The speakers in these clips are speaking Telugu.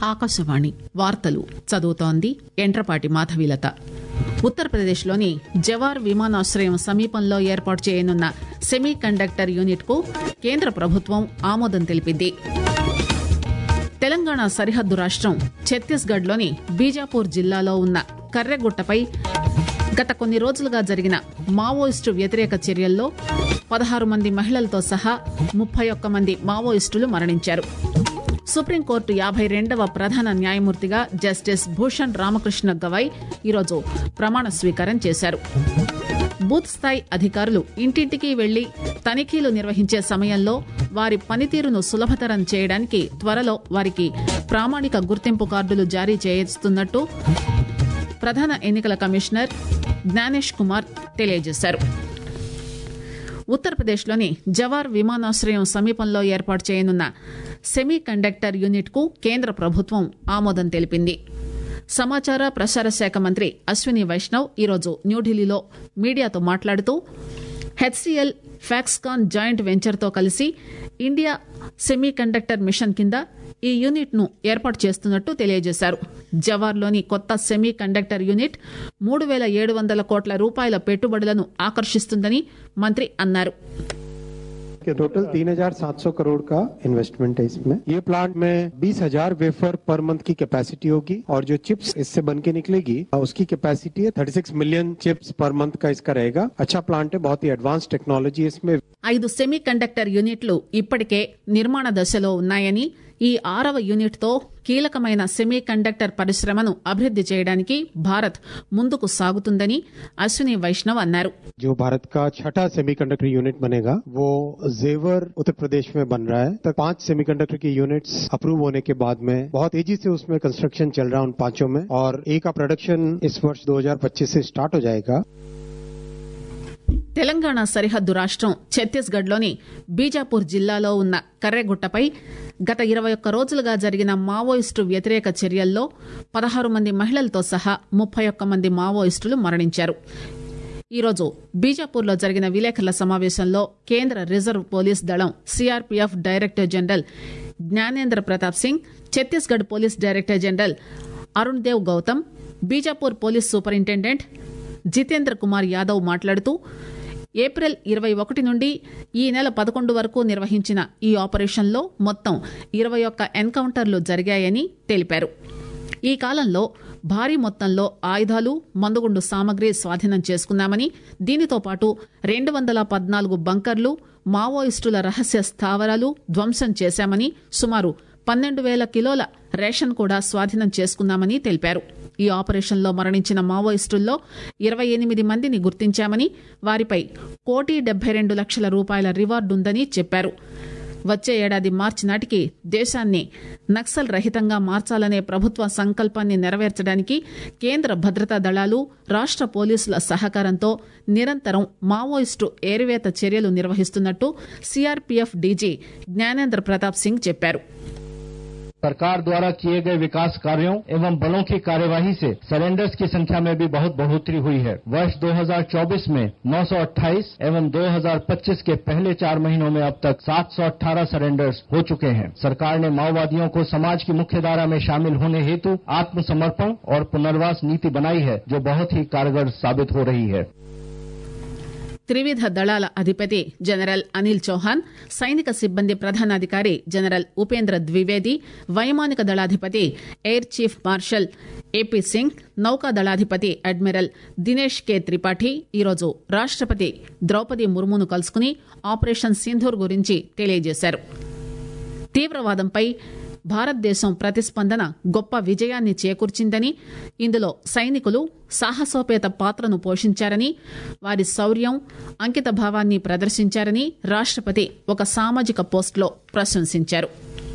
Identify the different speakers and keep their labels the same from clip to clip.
Speaker 1: ఆకాశవాణి వార్తలు చదువుతోంది ఎంట్రపాటి మాధవీలత. ఉత్తరప్రదేశ్లోని జవార్ విమానాశ్రయం సమీపంలో ఏర్పాటు చేయనున్న సెమీ కండక్టర్ యూనిట్ కు కేంద్ర ప్రభుత్వం ఆమోదం తెలిపింది. తెలంగాణ సరిహద్దు రాష్టం ఛత్తీస్గఢ్ లోని బీజాపూర్ జిల్లాలో ఉన్న కర్రెగుట్టపై గత కొన్ని రోజులుగా జరిగిన మావోయిస్టు వ్యతిరేక చర్యల్లో 16 మంది మహిళలతో సహా 31 మంది మావోయిస్టులు మరణించారు. సుప్రీంకోర్టు 52వ ప్రధాన న్యాయమూర్తిగా జస్టిస్ భూషణ్ రామకృష్ణ గవాయ్ ఈరోజు ప్రమాణ స్వీకారం చేశారు. బూత్ స్థాయి అధికారులు ఇంటింటికి వెళ్లి తనిఖీలు నిర్వహించే సమయంలో వారి పనితీరును సులభతరం చేయడానికి త్వరలో వారికి ప్రామాణిక గుర్తింపు కార్డులు జారీ చేస్తున్నట్టు ప్రధాన ఎన్నికల కమిషనర్ జ్ఞానేష్ కుమార్ తెలియజేశారు. ఉత్తరప్రదేశ్లోని జవార్ విమానాశ్రయం సమీపంలో ఏర్పాటు చేయనున్న సెమీ కండక్టర్ యూనిట్ కు కేంద్ర ప్రభుత్వం ఆమోదం తెలిపింది. సమాచార ప్రసార శాఖ మంత్రి అశ్విని వైష్ణవ్ ఈరోజు న్యూఢిల్లీలో మీడియాతో మాట్లాడుతూ హెచ్సీఎల్ ఫాక్స్కాన్ జాయింట్ వెంచర్తో కలిసి ఇండియా సెమీ కండక్టర్ మిషన్ కింద ఈ యూనిట్ ను ఏర్పాటు చేస్తున్నట్టు తెలియజేశారు. జవార్లోని కొత్త సెమీ కండక్టర్ యూనిట్ 3,700 కోట్ల రూపాయల పెట్టుబడులను ఆకర్షిస్తుందని మంత్రి అన్నారు.
Speaker 2: टोटल 3,700 करोड़ का इन्वेस्टमेंट है इसमें. ये प्लांट में 20,000 वेफर पर मंथ की कैपेसिटी होगी और जो चिप्स इससे बन के निकलेगी उसकी कैपेसिटी है 36 मिलियन चिप्स पर मंथ का इसका रहेगा. अच्छा प्लांट है, बहुत ही एडवांस टेक्नोलॉजी इसमें. 5
Speaker 1: సెమీ కండక్టర్ యూనిట్లు ఇప్పటికే నిర్మాణ దశలో ఉన్నాయని, ఈ 6వ యూనిట్ తో కీలకమైన సెమీ కండక్టర్ పరిశ్రమను అభివృద్ది చేయడానికి భారత్ ముందుకు సాగుతుందని అశ్విని వైష్ణవ్ అన్నారు.
Speaker 2: जो भारत का छठा सेमीकंडक्टर यूनिट बनेगा वो जेवर उत्तर प्रदेश में बन रहा है. तक 5 सेमीकंडक्टर की यूनिट्स अप्रूव होने के बाद में बहुत तेजी से उसमें कंस्ट्रक्शन चल रहा है उन 5 में, और एक का प्रोडक्शन इस वर्ष 2025 से स्टार्ट हो जाएगा.
Speaker 1: తెలంగాణ సరిహద్దు రాష్టం ఛత్తీస్గఢ్ లోని బీజాపూర్ జిల్లాలో ఉన్న కర్రెగుట్టపై గత 21 రోజులుగా జరిగిన మావోయిస్టు వ్యతిరేక చర్యల్లో 16 మంది మహిళలతో సహా 31 మంది మావోయిస్టులు మరణించారు. ఈరోజు బీజాపూర్లో జరిగిన విలేకరుల సమావేశంలో కేంద్ర రిజర్వ్ పోలీస్ దళం CRPF director general Gyanendra Pratap Singh, Chhattisgarh police director general Arun Dev Gautam, Bijapur police superintendent Jitendra Kumar Yadav మాట్లాడుతూ ఏప్రిల్ 21 నుండి ఈ నెల 11 వరకు నిర్వహించిన ఈ ఆపరేషన్లో మొత్తం 21 ఎన్కౌంటర్లు జరిగాయని తెలిపారు. ఈ కాలంలో భారీ మొత్తంలో ఆయుధాలు, మందుగుండు సామగ్రి స్వాధీనం చేసుకున్నామని, దీనితో పాటు 214 బంకర్లు, మావోయిస్టుల రహస్య స్థావరాలు ధ్వంసం చేశామని, సుమారు 12,000 కిలోల రేషన్ కూడా స్వాధీనం చేసుకున్నామని తెలిపారు. ఈ ఆపరేషన్లో మరణించిన మావోయిస్టుల్లో 28 మందిని గుర్తించామని, వారిపై 1,72,00,000 రూపాయల రివార్డుందని చెప్పారు. వచ్చే ఏడాది మార్చి నాటికి దేశాన్ని నక్సల్ రహితంగా మార్చాలనే ప్రభుత్వ సంకల్పాన్ని నెరవేర్చడానికి కేంద్ర భద్రతా దళాలు, రాష్ట పోలీసుల సహకారంతో నిరంతరం మావోయిస్టు ఏరివేత చర్యలు నిర్వహిస్తున్నట్టు సిఆర్పీఎఫ్ డీజీ జ్ఞానేంద్ర ప్రతాప్ సింగ్ చెప్పారు.
Speaker 3: सरकार द्वारा किए गए विकास कार्यों एवं बलों की कार्यवाही से सरेंडर्स की संख्या में भी बहुत बढ़ोतरी हुई है. वर्ष 2024 में 928 एवं 2025 के पहले 4 महीनों में अब तक 718 सरेंडर्स हो चुके हैं. सरकार ने माओवादियों को समाज की मुख्यधारा में शामिल होने हेतु आत्मसमर्पण और पुनर्वास नीति बनाई है, जो बहुत ही कारगर साबित हो रही है.
Speaker 1: త్రివిధ దళాల అధిపతి జనరల్ అనిల్ చౌహాన్, సైనిక సిబ్బంది ప్రధానాధికారి జనరల్ ఉపేంద్ర ద్వివేది, వైమానిక దళాధిపతి air chief marshal AP Singh, నౌకా దళాధిపతి అడ్మిరల్ దినేష్ కే త్రిపాఠి ఈరోజు రాష్టపతి ద్రౌపది ముర్మును కలుసుకుని ఆపరేషన్ సింధూర్ గురించి తెలియజేశారు. తీవ్రవాదంపై భారతదేశం ప్రతిస్పందన గొప్ప విజయాన్ని చేకూర్చిందని, ఇందులో సైనికులు సాహసోపేత పాత్రను పోషించారని, వారి శౌర్యం, అంకిత భావాన్ని ప్రదర్శించారని రాష్టపతి ఒక సామాజిక పోస్టులో ప్రశంసించారు.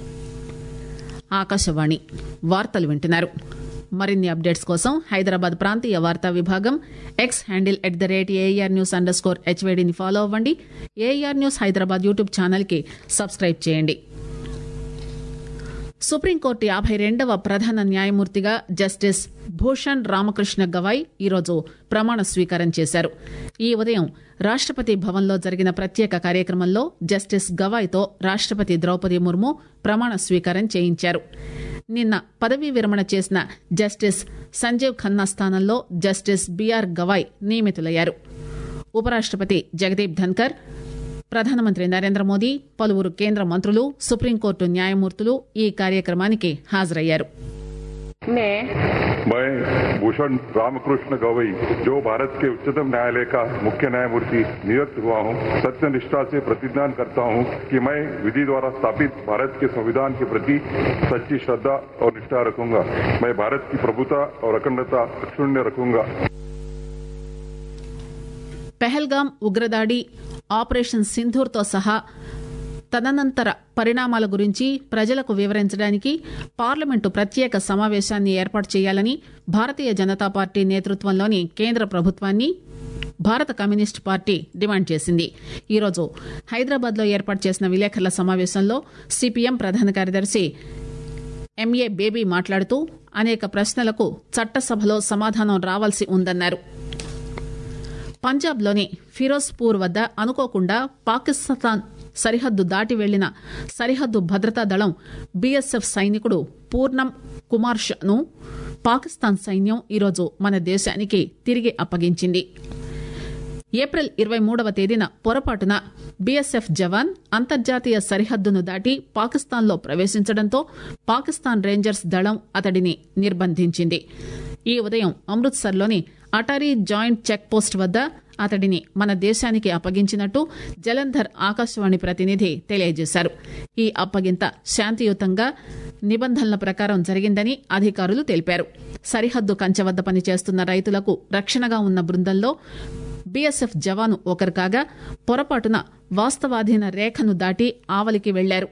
Speaker 1: ఆకాశవాణి వార్తలు వింటున్నారు. మరిన్ని అప్డేట్స్ కోసం హైదరాబాద్ ప్రాంతీయ వార్తా విభాగం ఎక్స్ హ్యాండిల్ @ARNews_HVDని ఫాలో అవ్వండి. AR news Hyderabad YouTube channel కి సబ్స్క్రైబ్ చేయండి. సుప్రీంకోర్టు 52వ ప్రధాన న్యాయమూర్తిగా జస్టిస్ భూషణ్ రామకృష్ణ గవాయ్ ఈరోజు ప్రమాణ స్వీకారం చేశారు. ఈ ఉదయం రాష్టపతి భవన్లో జరిగిన ప్రత్యేక కార్యక్రమంలో జస్టిస్ గవాయ్తో రాష్టపతి ద్రౌపది ముర్ము ప్రమాణ స్వీకారం చేయించారు. నిన్న పదవీ విరమణ చేసిన జస్టిస్ సంజీవ్ ఖన్నా స్థానంలో జస్టిస్ బిఆర్ గవాయ్ నియమితులయ్యారు. ఉపరాష్టపతి జగదీప్ ధన్కర్, ప్రధానమంత్రి నరేంద్ర మోదీ, పలువురు కేంద్ర మంత్రులు, సుప్రీంకోర్టు న్యాయమూర్తులు ఈ కార్యక్రమానికి హాజరయ్యారు.
Speaker 4: मैं भूषण रामकृष्ण गवई, जो भारत के उच्चतम न्यायालय का मुख्य न्यायमूर्ति नियुक्त हुआ हूं, सत्यनिष्ठा से प्रतिज्ञा करता हूं कि मैं विधि द्वारा स्थापित भारत के संविधान के प्रति सच्ची श्रद्धा और निष्ठा रखूंगा. मैं भारत की प्रभुता और अखंडता अक्षुण्य रखूंगा.
Speaker 1: పెహల్గాం ఉగ్రదాడి, ఆపరేషన్ సింధూర్తో సహా తదనంతర పరిణామాల గురించి ప్రజలకు వివరించడానికి పార్లమెంటు ప్రత్యేక సమావేశాన్ని ఏర్పాటు చేయాలని భారతీయ జనతా పార్టీ నేతృత్వంలోని కేంద్ర ప్రభుత్వాన్ని భారత కమ్యూనిస్టు పార్టీ డిమాండ్ చేసింది. ఈరోజు హైదరాబాద్ లో ఏర్పాటు చేసిన విలేకరుల సమావేశంలో సిపిఎం ప్రధాన కార్యదర్శి ఎంఏ బేబీ మాట్లాడుతూ అనేక ప్రశ్నలకు చట్టసభలో సమాధానం రావాల్సి ఉందన్నారు. పంజాబ్లోని ఫిరోజ్పూర్ వద్ద అనుకోకుండా పాకిస్తాన్ సరిహద్దు దాటి వెళ్లిన సరిహద్దు భద్రతా దళం బీఎస్ఎఫ్ సైనికుడు పూర్ణం కుమార్ షాను పాకిస్తాన్ సైన్యం ఈరోజు మన దేశానికి తిరిగి అప్పగించింది. ఏప్రిల్ 23వ తేదీన పొరపాటున బీఎస్ఎఫ్ జవాన్ అంతర్జాతీయ సరిహద్దును దాటి పాకిస్తాన్లో ప్రవేశించడంతో పాకిస్తాన్ రేంజర్స్ దళం అతడిని నిర్బంధించింది. ఈ ఉదయం అమృత్సర్లోని అటారీ జాయింట్ చెక్ పోస్ట్ వద్ద అతడిని మన దేశానికి అప్పగించినట్టు జలంధర్ ఆకాశవాణి ప్రతినిధి తెలియజేశారు. ఈ అప్పగింత శాంతియుతంగా నిబంధనల ప్రకారం జరిగిందని అధికారులు తెలిపారు. సరిహద్దు కంచె వద్ద పనిచేస్తున్న రైతులకు రక్షణగా ఉన్న బృందంలో బీఎస్ఎఫ్ జవాను ఒకరు కాగా పొరపాటున వాస్తవాధీన రేఖను దాటి ఆవలికి వెళ్లారు.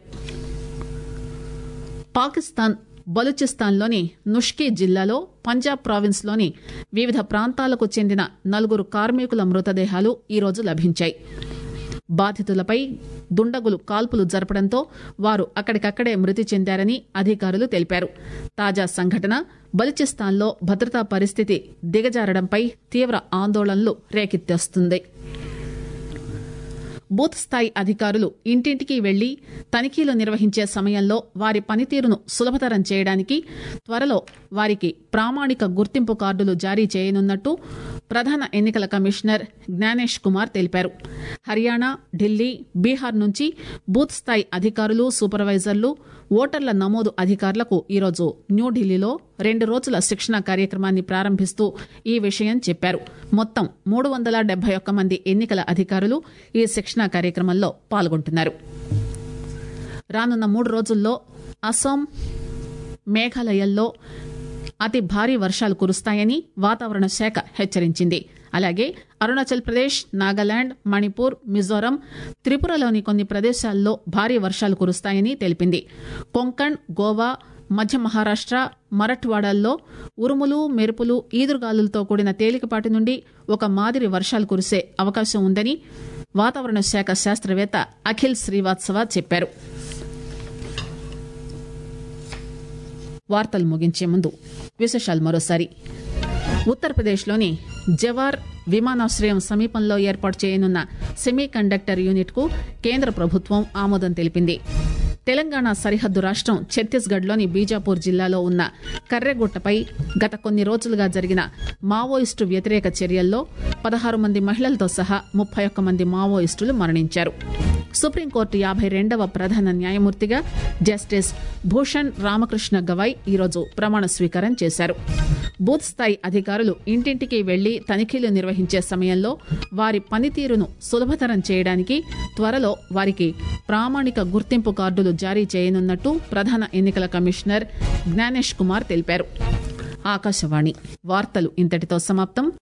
Speaker 1: పాకిస్తాన్ బలూచిస్తాన్లోని నుష్కీ జిల్లాలో పంజాబ్ ప్రావిన్స్లోని వివిధ ప్రాంతాలకు చెందిన 4 కార్మికుల మృతదేహాలు ఈరోజు లభించాయి. బాధితులపై దుండగులు కాల్పులు జరపడంతో వారు అక్కడికక్కడే మృతి చెందారని అధికారులు తెలిపారు. తాజా సంఘటన బలూచిస్తాన్లో భద్రతా పరిస్థితి దిగజారడంపై తీవ్ర ఆందోళనలు రేకెత్తిస్తుంది. బూత్ స్థాయి అధికారులు ఇంటింటికి వెళ్లి తనిఖీలు నిర్వహించే సమయంలో వారి పనితీరును సులభతరం చేయడానికి త్వరలో వారికి ప్రామాణిక గుర్తింపు కార్డులు జారీ చేయనున్నట్టు ప్రధాన ఎన్నికల కమిషనర్ జ్ఞానేష్ కుమార్ తెలిపారు. హర్యానా, ఢిల్లీ, బీహార్ నుంచి బూత్ స్థాయి అధికారులు, సూపర్వైజర్లు, ఓటర్ల నమోదు అధికారులకు ఈరోజు న్యూఢిల్లీలో 2 రోజుల శిక్షణ కార్యక్రమాన్ని ప్రారంభిస్తూ ఈ విషయం చెప్పారు. మొత్తం 371 మంది ఎన్నికల అధికారులు ఈ శిక్షణ కార్యక్రమంలో పాల్గొంటున్నారు. రానున్న 3 రోజుల్లో అస్సాం, మేఘాలయల్లో అతి భారీ వర్షాలు కురుస్తాయని వాతావరణ శాఖ హెచ్చరించింది. అలాగే అరుణాచల్ ప్రదేశ్, నాగాలాండ్, మణిపూర్, మిజోరం, త్రిపురలోని కొన్ని ప్రదేశాల్లో భారీ వర్షాలు కురుస్తాయని తెలిపింది. కొంకణ్, గోవా, మధ్య మహారాష్ట్ర, మరఠ్వాడాల్లో ఉరుములు, మెరుపులు, ఈదురుగాలులతో కూడిన తేలికపాటి నుండి ఒక మాదిరి వర్షాలు కురిసే అవకాశం ఉందని వాతావరణ శాఖ శాస్త్రవేత్త అఖిల్ శ్రీవాత్సవ చెప్పారు. వార్తలు ముగించే ముందు విశేషాలు మరోసారి. ఉత్తరప్రదేశ్లోని జవార్ విమానాశ్రయం సమీపంలో ఏర్పాటు చేయనున్న సెమీ కండక్టర్ యూనిట్కు కేంద్ర ప్రభుత్వం ఆమోదం తెలిపింది. తెలంగాణ సరిహద్దు రాష్ట్రం ఛత్తీస్గఢ్లోని బీజాపూర్ జిల్లాలో ఉన్న కర్రెగుట్టపై గత కొన్ని రోజులుగా జరిగిన మావోయిస్టు వ్యతిరేక చర్యల్లో 16 మంది మహిళలతో సహా 31 మంది మావోయిస్టులు మరణించారు. సుప్రీంకోర్టు 52వ ప్రధాన న్యాయమూర్తిగా జస్టిస్ భూషణ్ రామకృష్ణ గవాయ్ ఈరోజు ప్రమాణ స్వీకారం చేశారు. బూత్ స్థాయి అధికారులు ఇంటింటికి వెళ్లి తనిఖీలు నిర్వహించే సమయంలో వారి పనితీరును సులభతరం చేయడానికి త్వరలో వారికి ప్రామాణిక గుర్తింపు కార్డులు జారీ చేయనున్నట్టు ప్రధాన ఎన్నికల కమిషనర్ జ్ఞానేష్ కుమార్ తెలిపారు. ఆకాశవాణి వార్తలు ఇంతటితో సమాప్తం.